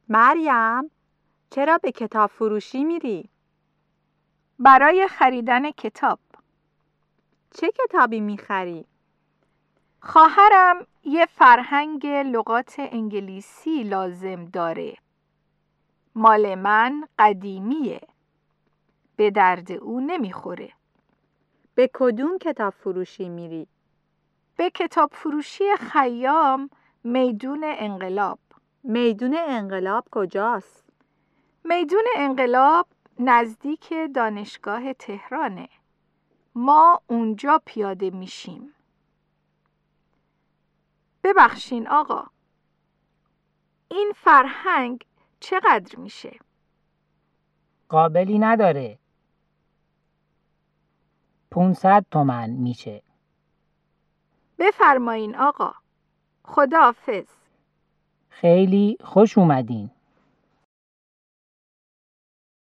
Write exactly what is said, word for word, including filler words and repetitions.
مریم، چرا به کتاب فروشی میری؟ برای خریدن کتاب. چه کتابی میخری؟ خواهرم یه فرهنگ لغات انگلیسی لازم داره. مال من قدیمیه. به درد او نمیخوره. به کدوم کتاب فروشی میری؟ به کتاب فروشی خیام میدون انقلاب. میدون انقلاب کجاست؟ میدون انقلاب نزدیک دانشگاه تهرانه. ما اونجا پیاده میشیم. ببخشین آقا، این فرهنگ چقدر میشه؟ قابلی نداره. پونصد تومن میشه. بفرمایین آقا. خداحافظ. خیلی خوش اومدین.